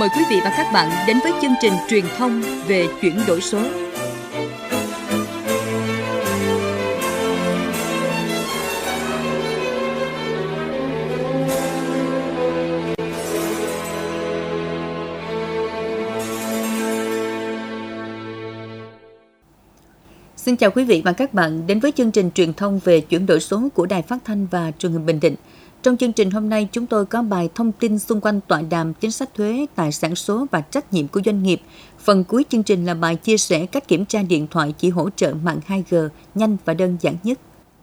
mời quý vị và các bạn đến với chương trình truyền thông về chuyển đổi số. Xin chào quý vị và các bạn đến với chương trình truyền thông về chuyển đổi số của Đài Phát thanh và Truyền hình Bình Định. Trong chương trình hôm nay, chúng tôi có bài thông tin xung quanh tọa đàm chính sách thuế, tài sản số và trách nhiệm của doanh nghiệp. Phần cuối chương trình là bài chia sẻ cách kiểm tra điện thoại chỉ hỗ trợ mạng 2G nhanh và đơn giản nhất.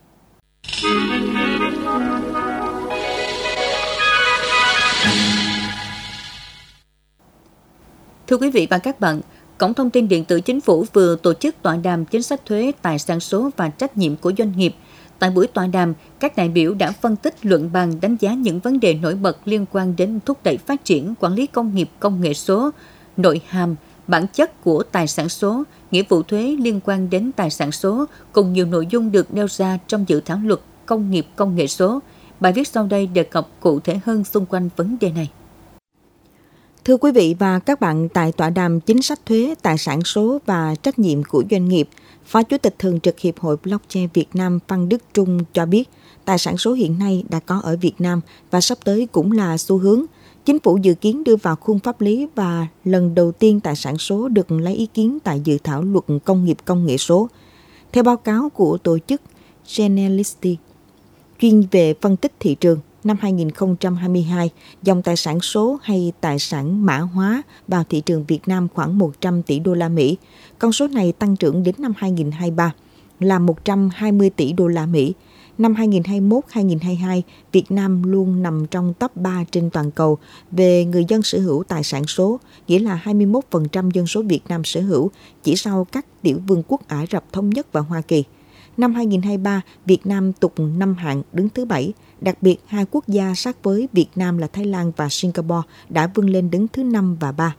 Thưa quý vị và các bạn, Cổng Thông tin Điện tử Chính phủ vừa tổ chức tọa đàm chính sách thuế, tài sản số và trách nhiệm của doanh nghiệp. Tại buổi tọa đàm, các đại biểu đã phân tích, luận bàn, đánh giá những vấn đề nổi bật liên quan đến thúc đẩy phát triển, quản lý công nghiệp công nghệ số, nội hàm, bản chất của tài sản số, nghĩa vụ thuế liên quan đến tài sản số, cùng nhiều nội dung được nêu ra trong dự thảo luật công nghiệp công nghệ số. Bài viết sau đây đề cập cụ thể hơn xung quanh vấn đề này. Thưa quý vị và các bạn, tại tọa đàm chính sách thuế, tài sản số và trách nhiệm của doanh nghiệp, Phó Chủ tịch Thường trực Hiệp hội Blockchain Việt Nam Phan Đức Trung cho biết, tài sản số hiện nay đã có ở Việt Nam và sắp tới cũng là xu hướng. Chính phủ dự kiến đưa vào khung pháp lý và lần đầu tiên tài sản số được lấy ý kiến tại dự thảo luật công nghiệp công nghệ số. Theo báo cáo của tổ chức Generality, chuyên về phân tích thị trường, năm 2022, dòng tài sản số hay tài sản mã hóa vào thị trường Việt Nam khoảng 100 tỷ đô la Mỹ. Con số này tăng trưởng đến năm 2023 là 120 tỷ đô la Mỹ. Năm 2021-2022, Việt Nam luôn nằm trong top 3 trên toàn cầu về người dân sở hữu tài sản số, nghĩa là 21% dân số Việt Nam sở hữu, chỉ sau các tiểu vương quốc Ả Rập Thống Nhất và Hoa Kỳ. Năm 2023, Việt Nam tụt 5 hạng đứng thứ 7. Đặc biệt, hai quốc gia sát với Việt Nam là Thái Lan và Singapore đã vươn lên đứng thứ 5 và 3.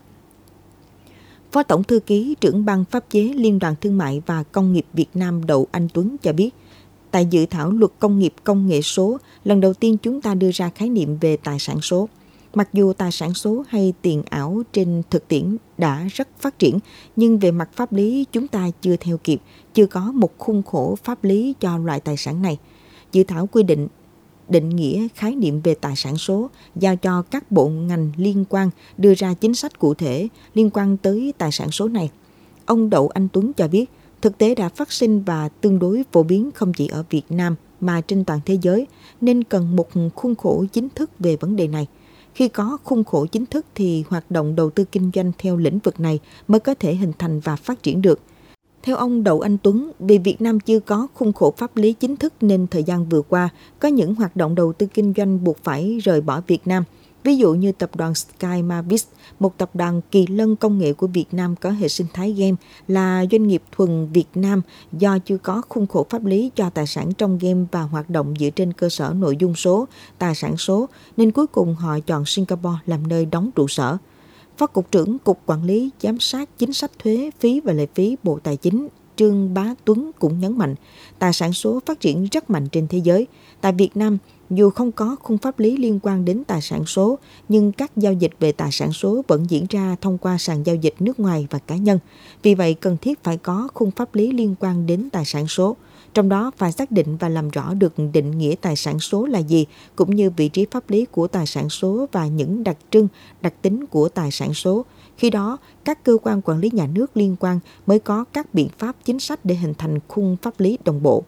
Phó Tổng Thư ký trưởng ban pháp chế Liên đoàn Thương mại và Công nghiệp Việt Nam Đậu Anh Tuấn cho biết, tại dự thảo luật công nghiệp công nghệ số, lần đầu tiên chúng ta đưa ra khái niệm về tài sản số. Mặc dù tài sản số hay tiền ảo trên thực tiễn đã rất phát triển, nhưng về mặt pháp lý chúng ta chưa theo kịp, chưa có một khuôn khổ pháp lý cho loại tài sản này. Dự thảo quy định nghĩa khái niệm về tài sản số, giao cho các bộ ngành liên quan đưa ra chính sách cụ thể liên quan tới tài sản số này. Ông Đậu Anh Tuấn cho biết, thực tế đã phát sinh và tương đối phổ biến không chỉ ở Việt Nam mà trên toàn thế giới, nên cần một khuôn khổ chính thức về vấn đề này. Khi có khuôn khổ chính thức thì hoạt động đầu tư kinh doanh theo lĩnh vực này mới có thể hình thành và phát triển được. Theo ông Đậu Anh Tuấn, vì Việt Nam chưa có khuôn khổ pháp lý chính thức nên thời gian vừa qua, có những hoạt động đầu tư kinh doanh buộc phải rời bỏ Việt Nam. Ví dụ như tập đoàn Sky Mavis, một tập đoàn kỳ lân công nghệ của Việt Nam có hệ sinh thái game, là doanh nghiệp thuần Việt Nam do chưa có khuôn khổ pháp lý cho tài sản trong game và hoạt động dựa trên cơ sở nội dung số, tài sản số, nên cuối cùng họ chọn Singapore làm nơi đóng trụ sở. Phó Cục trưởng Cục Quản lý Giám sát Chính sách thuế, phí và lệ phí Bộ Tài chính Trương Bá Tuấn cũng nhấn mạnh, tài sản số phát triển rất mạnh trên thế giới. Tại Việt Nam, dù không có khung pháp lý liên quan đến tài sản số, nhưng các giao dịch về tài sản số vẫn diễn ra thông qua sàn giao dịch nước ngoài và cá nhân. Vì vậy, cần thiết phải có khung pháp lý liên quan đến tài sản số. Trong đó phải xác định và làm rõ được định nghĩa tài sản số là gì, cũng như vị trí pháp lý của tài sản số và những đặc trưng, đặc tính của tài sản số. Khi đó, các cơ quan quản lý nhà nước liên quan mới có các biện pháp chính sách để hình thành khung pháp lý đồng bộ.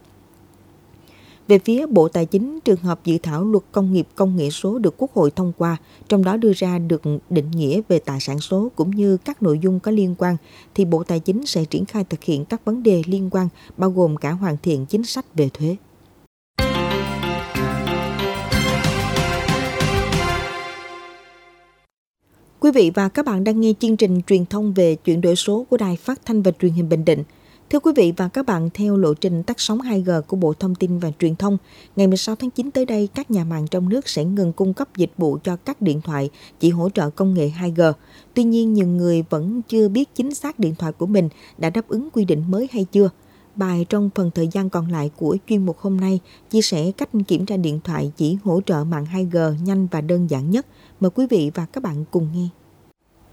Về phía Bộ Tài chính, trường hợp dự thảo luật công nghiệp công nghệ số được Quốc hội thông qua, trong đó đưa ra được định nghĩa về tài sản số cũng như các nội dung có liên quan, thì Bộ Tài chính sẽ triển khai thực hiện các vấn đề liên quan, bao gồm cả hoàn thiện chính sách về thuế. Quý vị và các bạn đang nghe chương trình truyền thông về chuyển đổi số của Đài Phát thanh và Truyền hình Bình Định. Thưa quý vị và các bạn, theo lộ trình tắt sóng 2G của Bộ Thông tin và Truyền thông, ngày 16 tháng 9 tới đây, các nhà mạng trong nước sẽ ngừng cung cấp dịch vụ cho các điện thoại chỉ hỗ trợ công nghệ 2G. Tuy nhiên, nhiều người vẫn chưa biết chính xác điện thoại của mình đã đáp ứng quy định mới hay chưa. Bài trong phần thời gian còn lại của chuyên mục hôm nay chia sẻ cách kiểm tra điện thoại chỉ hỗ trợ mạng 2G nhanh và đơn giản nhất. Mời quý vị và các bạn cùng nghe.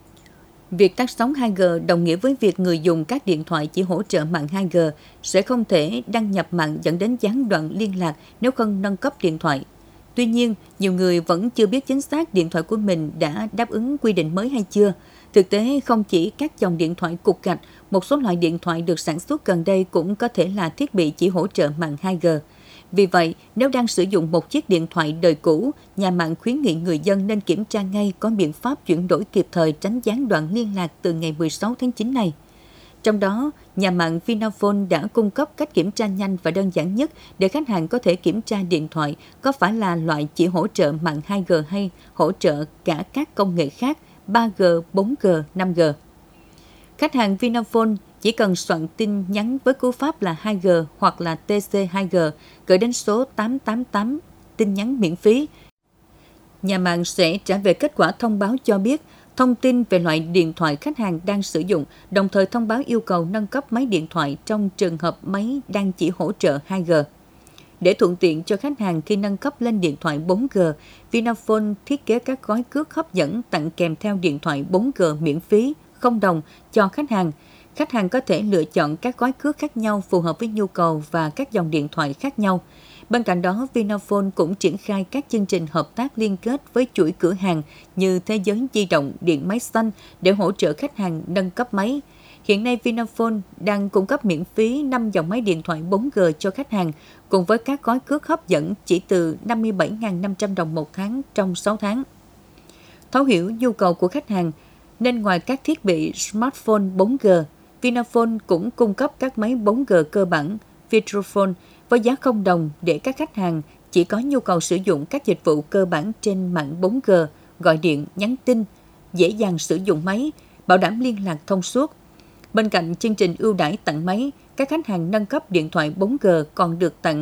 Việc tắt sóng 2G đồng nghĩa với việc người dùng các điện thoại chỉ hỗ trợ mạng 2G sẽ không thể đăng nhập mạng, dẫn đến gián đoạn liên lạc nếu không nâng cấp điện thoại. Tuy nhiên, nhiều người vẫn chưa biết chính xác điện thoại của mình đã đáp ứng quy định mới hay chưa. Thực tế, không chỉ các dòng điện thoại cục gạch, một số loại điện thoại được sản xuất gần đây cũng có thể là thiết bị chỉ hỗ trợ mạng 2G. Vì vậy, nếu đang sử dụng một chiếc điện thoại đời cũ, nhà mạng khuyến nghị người dân nên kiểm tra ngay có biện pháp chuyển đổi kịp thời, tránh gián đoạn liên lạc từ ngày 16 tháng 9 này. Trong đó, nhà mạng Vinaphone đã cung cấp cách kiểm tra nhanh và đơn giản nhất để khách hàng có thể kiểm tra điện thoại có phải là loại chỉ hỗ trợ mạng 2G hay hỗ trợ cả các công nghệ khác 3G, 4G, 5G. Khách hàng Vinaphone chỉ cần soạn tin nhắn với cú pháp là 2G hoặc là TC2G gửi đến số 888 tin nhắn miễn phí. Nhà mạng sẽ trả về kết quả thông báo cho biết thông tin về loại điện thoại khách hàng đang sử dụng, đồng thời thông báo yêu cầu nâng cấp máy điện thoại trong trường hợp máy đang chỉ hỗ trợ 2G. Để thuận tiện cho khách hàng khi nâng cấp lên điện thoại 4G, Vinaphone thiết kế các gói cước hấp dẫn tặng kèm theo điện thoại 4G miễn phí, không đồng cho khách hàng. Khách hàng có thể lựa chọn các gói cước khác nhau phù hợp với nhu cầu và các dòng điện thoại khác nhau. Bên cạnh đó, Vinaphone cũng triển khai các chương trình hợp tác liên kết với chuỗi cửa hàng như Thế giới di động, điện máy xanh để hỗ trợ khách hàng nâng cấp máy. Hiện nay, Vinaphone đang cung cấp miễn phí 5 dòng máy điện thoại 4G cho khách hàng, cùng với các gói cước hấp dẫn chỉ từ 57.500 đồng một tháng trong 6 tháng. Thấu hiểu nhu cầu của khách hàng, nên ngoài các thiết bị smartphone 4G, Vinaphone cũng cung cấp các máy 4G cơ bản, Vitaphone, với giá không đồng để các khách hàng chỉ có nhu cầu sử dụng các dịch vụ cơ bản trên mạng 4G, gọi điện, nhắn tin, dễ dàng sử dụng máy, bảo đảm liên lạc thông suốt. Bên cạnh chương trình ưu đãi tặng máy, các khách hàng nâng cấp điện thoại 4G còn được tặng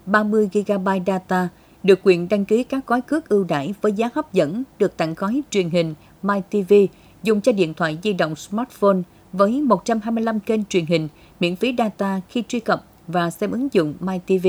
30GB data, được quyền đăng ký các gói cước ưu đãi với giá hấp dẫn, được tặng gói truyền hình MyTV dùng cho điện thoại di động smartphone với 125 kênh truyền hình, miễn phí data khi truy cập và xem ứng dụng MyTV.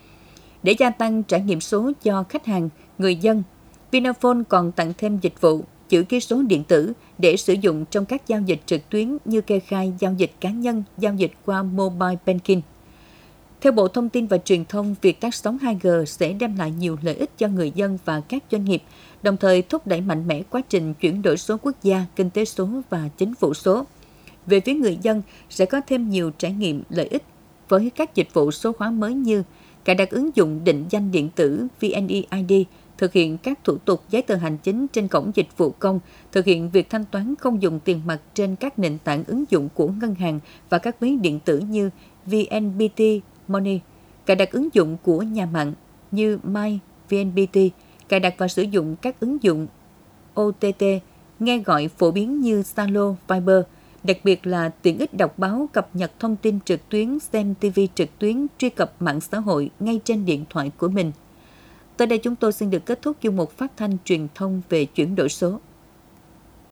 Để gia tăng trải nghiệm số cho khách hàng, người dân, Vinaphone còn tặng thêm dịch vụ chữ ký số điện tử để sử dụng trong các giao dịch trực tuyến như kê khai giao dịch cá nhân, giao dịch qua mobile banking. Theo Bộ Thông tin và Truyền thông, việc tắt sóng 2G sẽ đem lại nhiều lợi ích cho người dân và các doanh nghiệp, đồng thời thúc đẩy mạnh mẽ quá trình chuyển đổi số quốc gia, kinh tế số và chính phủ số. Về phía người dân, sẽ có thêm nhiều trải nghiệm lợi ích với các dịch vụ số hóa mới như cài đặt ứng dụng định danh điện tử VNeID, thực hiện các thủ tục giấy tờ hành chính trên cổng dịch vụ công, thực hiện việc thanh toán không dùng tiền mặt trên các nền tảng ứng dụng của ngân hàng và các ví điện tử như VNPT Money, cài đặt ứng dụng của nhà mạng như My VNPT, cài đặt và sử dụng các ứng dụng OTT, nghe gọi phổ biến như Zalo, Viber, đặc biệt là tiện ích đọc báo, cập nhật thông tin trực tuyến, xem TV trực tuyến, truy cập mạng xã hội ngay trên điện thoại của mình. Tới đây chúng tôi xin được kết thúc chương mục phát thanh truyền thông về chuyển đổi số.